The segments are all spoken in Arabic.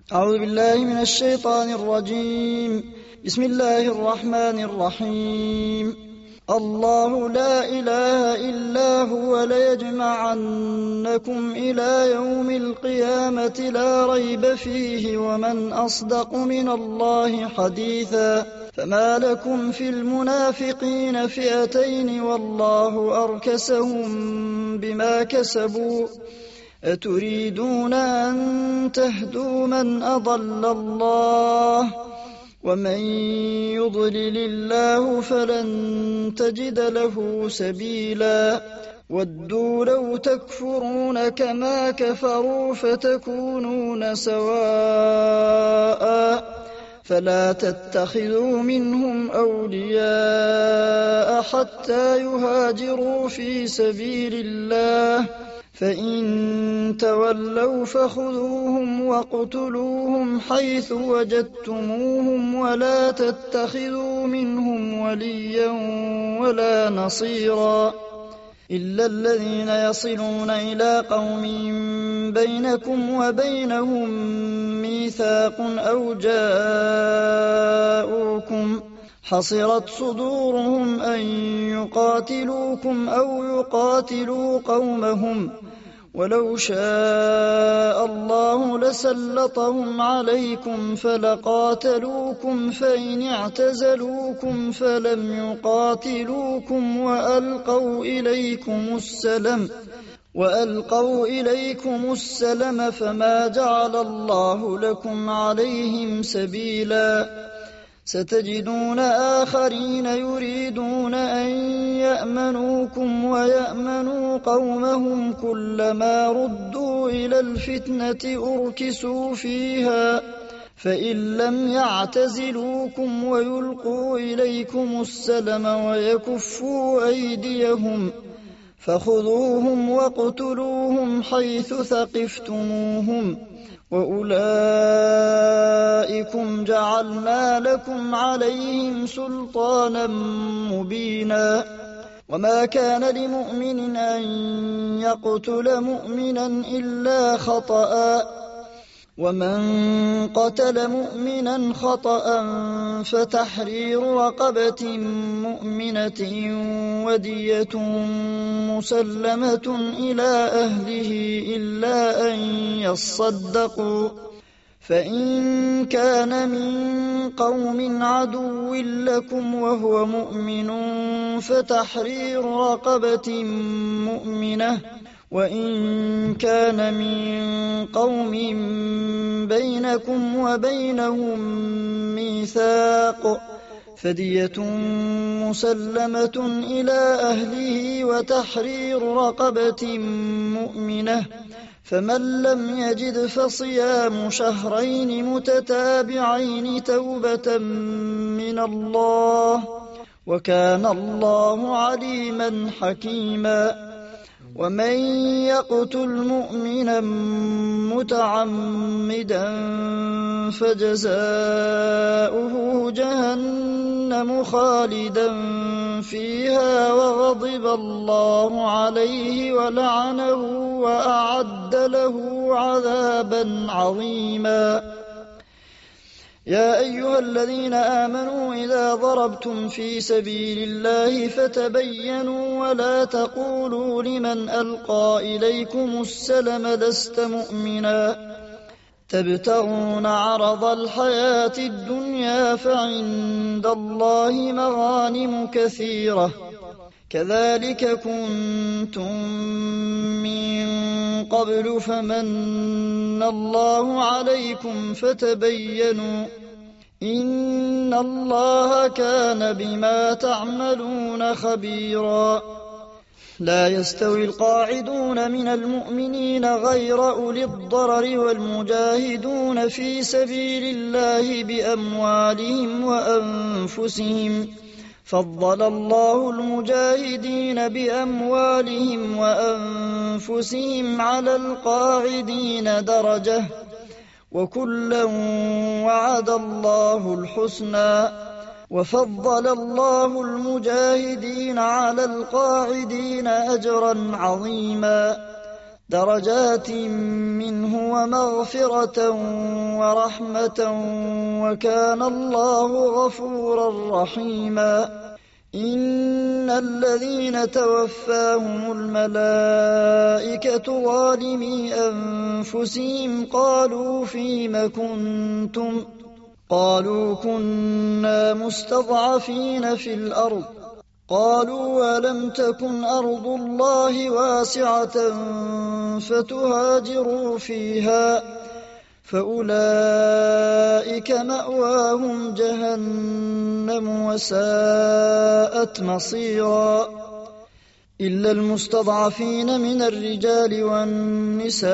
أعوذ بالله من الشيطان الرجيم. بسم الله الرحمن الرحيم. الله لا إله إلا هو ليجمعنكم إلى يوم القيامة لا ريب فيه ومن أصدق من الله حديثا. فما لكم في المنافقين فئتين والله أركسهم بما كسبوا أتريدون أن تهدوا من أضل الله ومن يضلل الله فلن تجد له سبيلا. ودوا لو تكفرون كما كفروا فتكونون سواء فلا تتخذوا منهم أولياء حتى يهاجروا في سبيل الله فإن تولوا فخذوهم واقتلوهم حيث وجدتموهم ولا تتخذوا منهم وليا ولا نصيرا إلا الذين يصلون إلى قوم بينكم وبينهم ميثاق أو جاءوكم حصرت صدورهم أن يقاتلوكم أو يقاتلوا قومهم ولو شاء الله لسلطهم عليكم فلقاتلوكم فإن اعتزلوكم فلم يقاتلوكم وألقوا إليكم السلم فما جعل الله لكم عليهم سبيلا. ستجدون آخرين يريدون أن يأمنوكم ويأمنوا قومهم كلما ردوا إلى الفتنة أركسوا فيها فإن لم يعتزلوكم ويلقوا إليكم السلم ويكفوا أيديهم فخذوهم واقتلوهم حيث ثقفتموهم وأولئكم جعلنا لكم عليهم سلطانا مبينا. وما كان لمؤمن أن يقتل مؤمنا إلا خطأ ومن قتل مؤمنا خطأ فتحرير رقبة مؤمنة ودية مسلمة إلى أهله إلا أن يصدقوا فإن كان من قوم عدو لكم وهو مؤمن فتحرير رقبة مؤمنة وإن كان من قوم بينكم وبينهم ميثاق فدية مسلمة إلى أهله وتحرير رقبة مؤمنة فمن لم يجد فصيام شهرين متتابعين توبة من الله وكان الله عليما حكيما. ومن يقتل مؤمنا متعمدا فجزاؤه جهنم خالدا فيها وغضب الله عليه ولعنه وأعد له عذابا عظيما. يا أيها الذين آمنوا إذا ضربتم في سبيل الله فتبينوا ولا تقولوا لمن ألقى إليكم السلم لست مؤمنا تبتغون عرض الحياة الدنيا فعند الله مغانم كثيرة كذلك كنتم من قبل فمن الله عليكم فتبينوا إن الله كان بما تعملون خبيرا. لا يستوي القاعدون من المؤمنين غير أولي الضرر والمجاهدون في سبيل الله بأموالهم وأنفسهم فضل الله المجاهدين بأموالهم وأنفسهم على القاعدين درجة وكلا وعد الله الحسنى وفضل الله المجاهدين على القاعدين أجرا عظيما. درجات منه ومغفرة ورحمة وكان الله غفورا رحيما إن الذين توفاهم الملائكة ظالمي أنفسهم قالوا فيم كنتم قالوا كنا مستضعفين في الأرض قالوا ألم تكن أرض الله واسعة فتهاجروا فيها فأولئك مأواهم جهنم وساءت مصيرا إلا المستضعفين من الرجال والنساء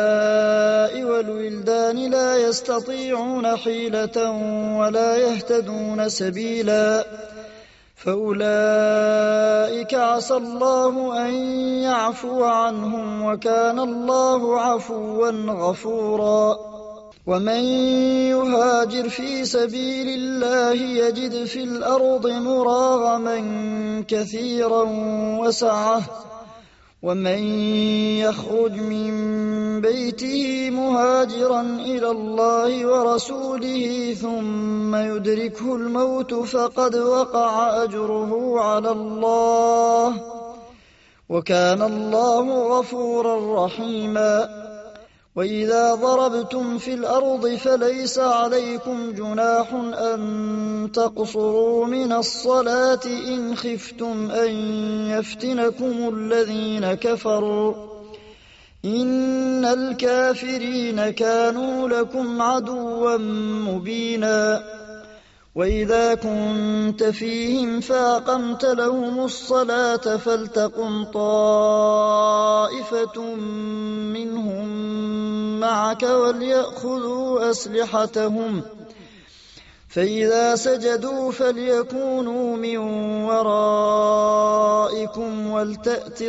والولدان لا يستطيعون حيلة ولا يهتدون سبيلا فأولئك عسى الله أن يعفو عنهم وكان الله عفوا غفورا ومن يهاجر في سبيل الله يجد في الأرض مراغما كثيرا وسعة ومن يخرج من بيته مهاجرا إلى الله ورسوله ثم يدركه الموت فقد وقع أجره على الله وكان الله غفورا رحيما وإذا ضربتم في الأرض فليس عليكم جناح أن تقصروا من الصلاة إن خفتم أن يفتنكم الذين كفروا إن الكافرين كانوا لكم عدوا مبينا وإذا كنت فيهم فأقمت لهم الصلاة فلتقم طائفة منهم معك وليأخذوا أسلحتهم فإذا سجدوا فليكونوا من ورائكم ولتأت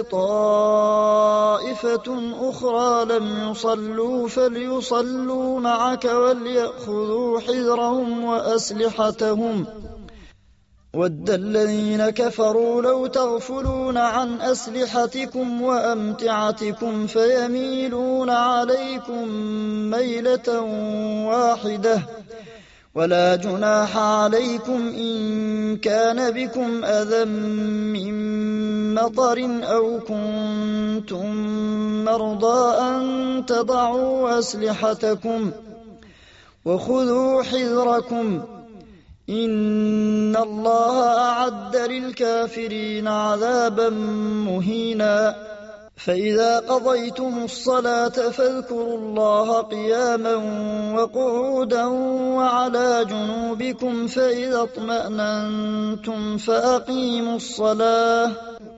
طائفة أخرى لم يصلوا فليصلوا معك وليأخذوا حذرهم وأسلحتهم ود الذين كفروا لو تغفلون عن أسلحتكم وأمتعتكم فيميلون عليكم ميلة واحدة ولا جناح عليكم إن كان بكم أذى من مطر أو كنتم مرضى أن تضعوا أسلحتكم وخذوا حذركم إن الله أعد للكافرين عذابا مهينا فإذا قضيتم الصلاة فاذكروا الله قياما وقعودا وعلى جنوبكم فإذا اطمأننتم فأقيموا الصلاة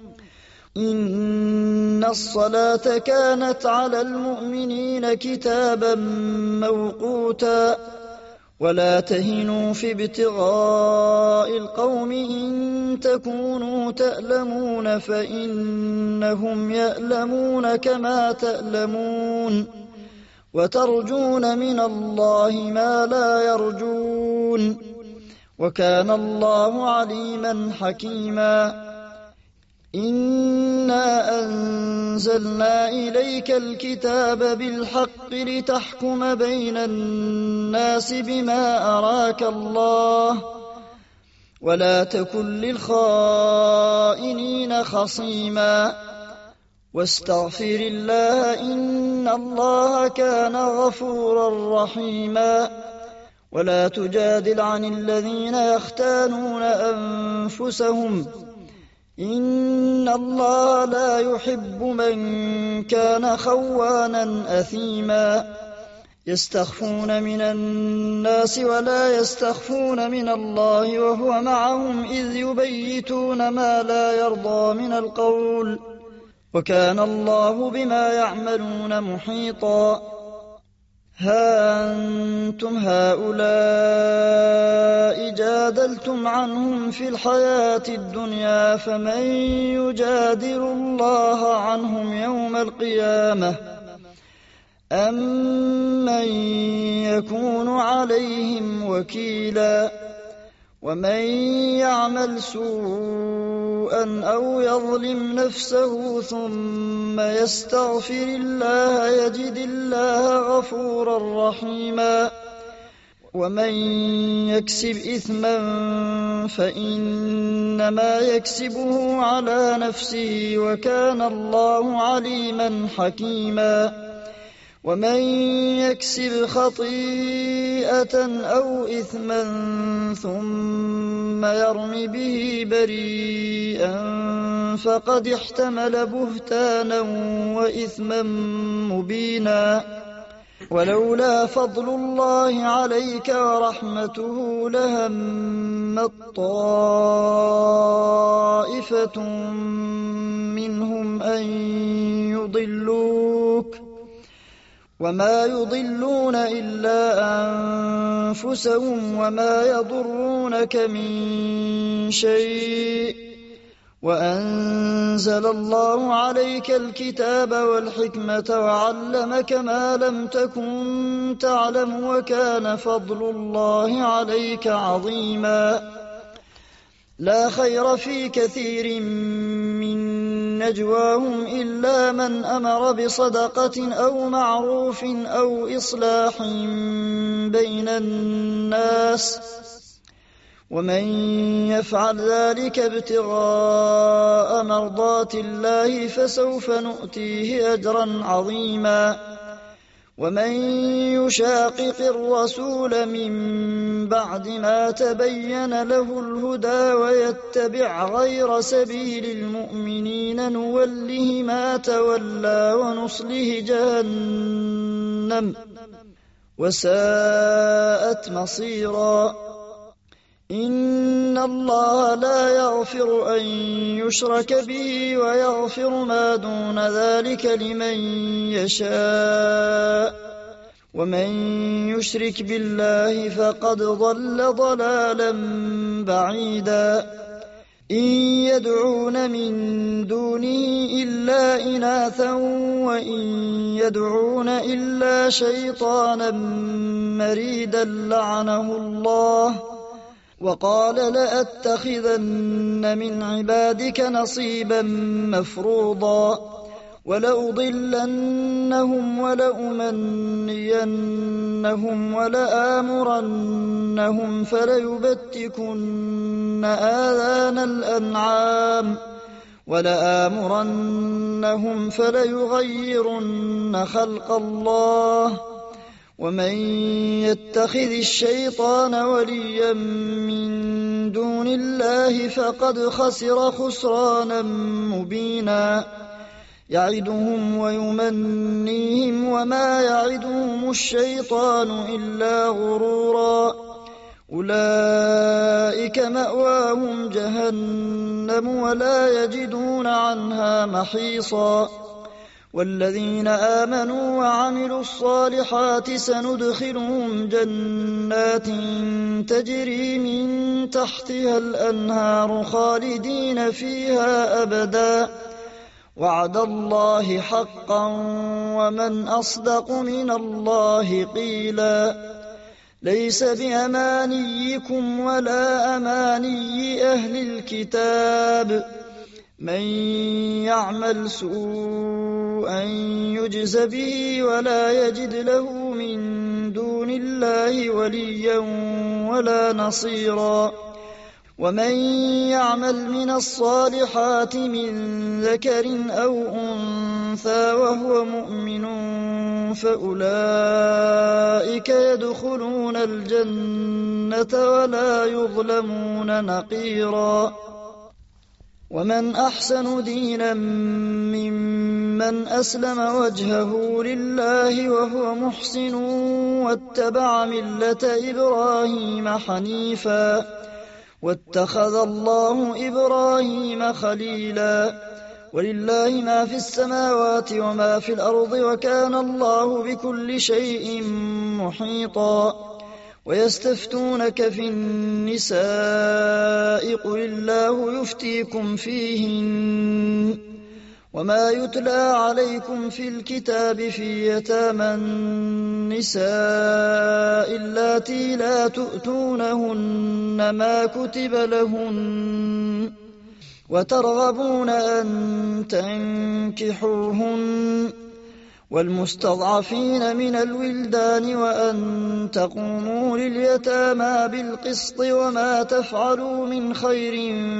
إن الصلاة كانت على المؤمنين كتابا موقوتا ولا تهنوا في ابتغاء القوم إن تكونوا تألمون فإنهم يألمون كما تألمون وترجون من الله ما لا يرجون وكان الله عليما حكيما إنا أنزلنا إليك الكتاب بالحق لتحكم بين الناس بما أراك الله ولا تكن للخائنين خصيما واستغفر الله إن الله كان غفورا رحيما ولا تجادل عن الذين يختانون أنفسهم إن الله لا يحب من كان خوانا أثيما يستخفون من الناس ولا يستخفون من الله وهو معهم إذ يبيتون ما لا يرضى من القول وكان الله بما يعملون محيطا ها أنتم هؤلاء جادلتم عنهم في الحياة الدنيا فمن يجادل الله عنهم يوم القيامة أم من يكون عليهم وكيلا ومن يعمل سوءا أو يظلم نفسه ثم يستغفر الله يجد الله غفورا رحيما ومن يكسب إثما فإنما يكسبه على نفسه وكان الله عليما حكيما ومن يكسب خطيئة أو إثما ثم يرم به بريئا فقد احتمل بهتانا وإثما مبينا ولولا فضل الله عليك ورحمته لهمت طائفة منهم أن يضلوك وما يضلون إلا أنفسهم وما يضرونك من شيء وأنزل الله عليك الكتاب والحكمة وعلمك ما لم تكن تعلم وكان فضل الله عليك عظيما لا خير في كثير من نجواهم إلا من أمر بصدقة أو معروف أو إصلاح بين الناس ومن يفعل ذلك ابتغاء مرضات الله فسوف نؤتيه أجرا عظيما ومن يشاقق الرسول من بعد ما تبين له الهدى ويتبع غير سبيل المؤمنين نوله ما تولى ونصله جهنم وساءت مصيرا إن الله لا يغفر أن يشرك به ويغفر ما دون ذلك لمن يشاء ومن يشرك بالله فقد ضل ضلالا بعيدا إن يدعون من دونه إلا إناثا وإن يدعون إلا شيطانا مريدا لعنه الله وقال لأتخذن من عبادك نصيبا مفروضا ولأضلنهم ولأمنينهم ولآمرنهم فليبتكن آذان الأنعام ولآمرنهم فليغيرن خلق الله ومن يتخذ الشيطان وليا من دون الله فقد خسر خسرانا مبينا يعدهم ويمنيهم وما يعدهم الشيطان إلا غرورا أولئك مأواهم جهنم ولا يجدون عنها محيصا والذين آمنوا وعملوا الصالحات سندخلهم جنات تجري من تحتها الأنهار خالدين فيها أبدا وعد الله حقا ومن أصدق من الله قيلا ليس بأمانيكم ولا أماني أهل الكتاب من يعمل سوءا يجز به ولا يجد له من دون الله وليا ولا نصيرا ومن يعمل من الصالحات من ذكر أو أنثى وهو مؤمن فأولئك يدخلون الجنة ولا يظلمون نقيرا ومن أحسن دينا ممن أسلم وجهه لله وهو محسن واتبع ملة إبراهيم حنيفا واتخذ الله إبراهيم خليلا ولله ما في السماوات وما في الأرض وكان الله بكل شيء محيطا ويستفتونك في النساء قل الله يفتيكم فيهن وما يتلى عليكم في الكتاب في يتامى النساء اللاتي لا تؤتونهن ما كتب لهن وترغبون أن تنكحوهن والمستضعفين من الولدان وأن تقوموا لليتامى بالقسط وما تفعلوا من خير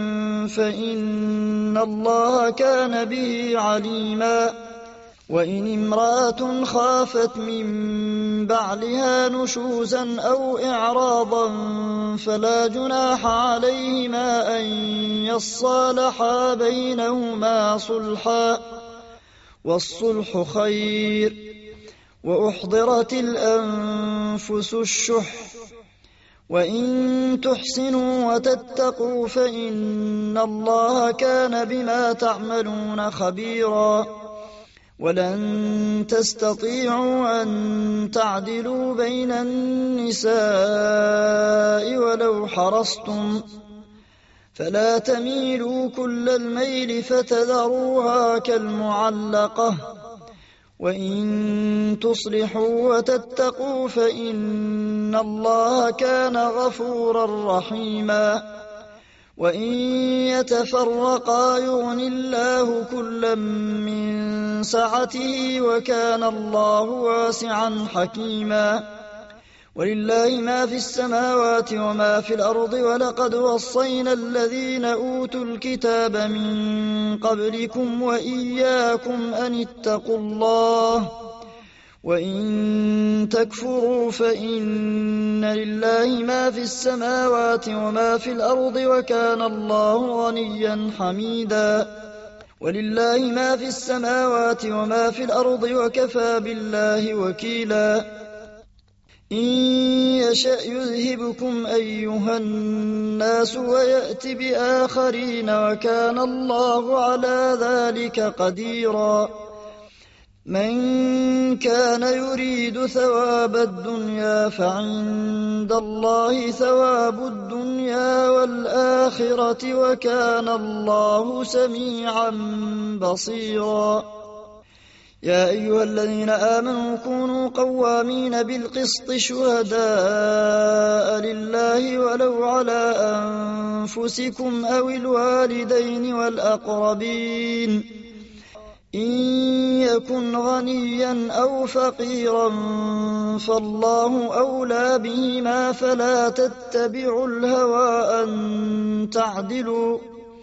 فإن الله كان به عليما وإن امرأة خافت من بعلها نشوزا أو إعراضا فلا جناح عليهما أن يصالحا بينهما صلحا والصلح خير وأحضرت الأنفس الشح وإن تحسنوا وتتقوا فإن الله كان بما تعملون خبيرا ولن تستطيعوا أن تعدلوا بين النساء ولو حرصتم فلا تميلوا كل الميل فتذروها كالمعلقة وإن تصلحوا وتتقوا فإن الله كان غفورا رحيما وإن يتفرقا يغن الله كلا من سعته وكان الله واسعا حكيما ولله ما في السماوات وما في الأرض ولقد وصينا الذين أوتوا الكتاب من قبلكم وإياكم أن اتقوا الله وإن تكفروا فإن لله ما في السماوات وما في الأرض وكان الله غنيا حميدا ولله ما في السماوات وما في الأرض وكفى بالله وكيلا إن يشأ يذهبكم أيها الناس ويأت بآخرين وكان الله على ذلك قديرا من كان يريد ثواب الدنيا فعند الله ثواب الدنيا والآخرة وكان الله سميعا بصيرا يا أيها الذين آمنوا كونوا قوامين بالقسط شهداء لله ولو على أنفسكم أو الوالدين والأقربين إن يكن غنيا أو فقيرا فالله أولى بهما فلا تتبعوا الهوى أن تعدلوا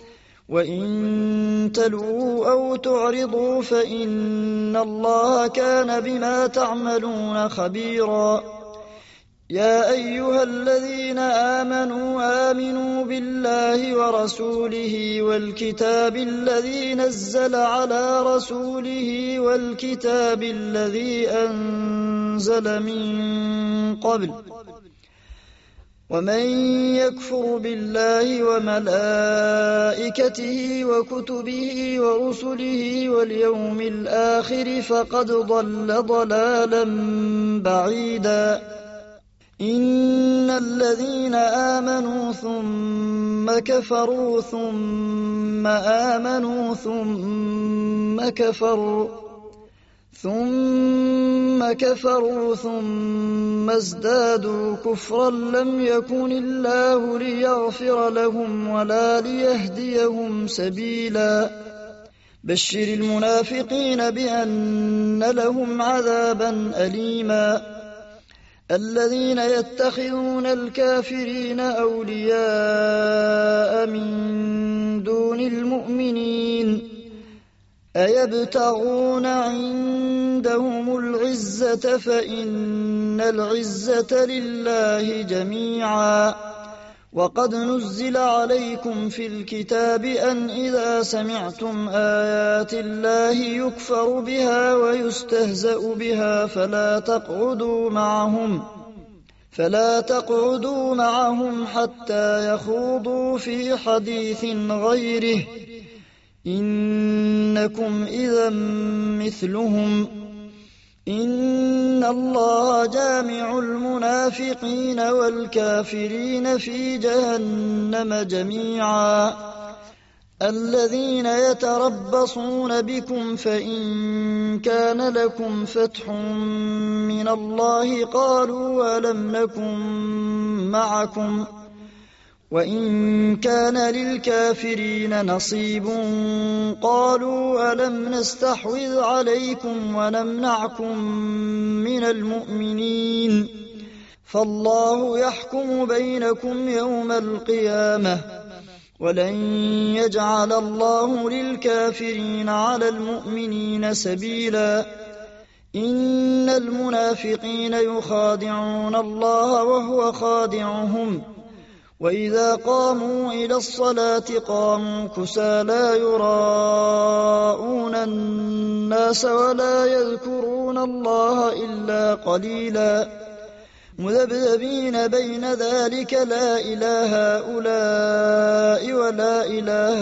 وإن تلووا أو تعرضوا فإن الله كان بما تعملون خبيرا يا أيها الذين آمنوا بالله ورسوله والكتاب الذي نزل على رسوله والكتاب الذي أنزل من قبل ومن يكفر بالله وملائكته وكتبه ورسله واليوم الآخر فقد ضل ضلالا بعيدا إن الذين آمنوا ثم كفروا ثم آمنوا ثم كفروا ثم ازدادوا كفرا لم يكن الله ليغفر لهم ولا ليهديهم سبيلا بشر المنافقين بأن لهم عذابا أليما الذين يتخذون الكافرين أولياء من دون المؤمنين أيبتغون عندهم العزة فإن العزة لله جميعا وقد نزل عليكم في الكتاب أن إذا سمعتم آيات الله يكفر بها ويستهزأ بها فلا تقعدوا معهم حتى يخوضوا في حديث غيره إنكم إذا مثلهم إن الله جامع المنافقين والكافرين في جهنم جميعا الذين يتربصون بكم فإن كان لكم فتح من الله قالوا ألم نكن معكم وإن كان للكافرين نصيب قالوا ألم نستحوذ عليكم ونمنعكم من المؤمنين فالله يحكم بينكم يوم القيامة ولن يجعل الله للكافرين على المؤمنين سبيلا إن المنافقين يخادعون الله وهو خادعهم وإذا قاموا إلى الصلاة قاموا كسى لا يراءون الناس ولا يذكرون الله إلا قليلا مذبذبين بين ذلك لا إله هؤلاء ولا إله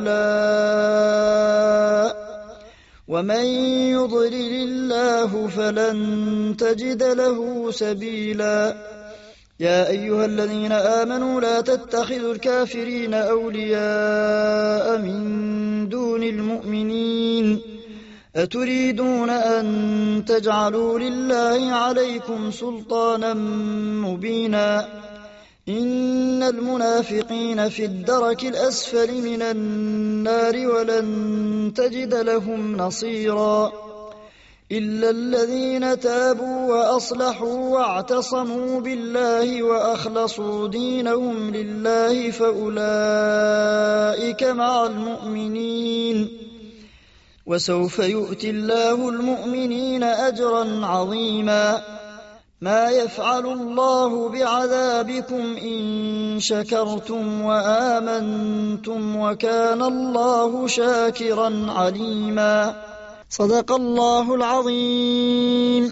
هؤلاء ومن يضلل الله فلن تجد له سبيلا يا أيها الذين آمنوا لا تتخذوا الكافرين أولياء من دون المؤمنين أتريدون أن تجعلوا لله عليكم سلطانا مبينا إن المنافقين في الدرك الأسفل من النار ولن تجد لهم نصيرا إلا الذين تابوا وأصلحوا واعتصموا بالله وأخلصوا دينهم لله فأولئك مع المؤمنين وسوف يؤتي الله المؤمنين أجرا عظيما ما يفعل الله بعذابكم إن شكرتم وآمنتم وكان الله شاكرا عليما صدق الله العظيم.